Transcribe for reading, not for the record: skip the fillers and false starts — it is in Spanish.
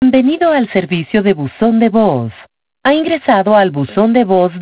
Bienvenido al servicio de buzón de voz. Ha ingresado al buzón de voz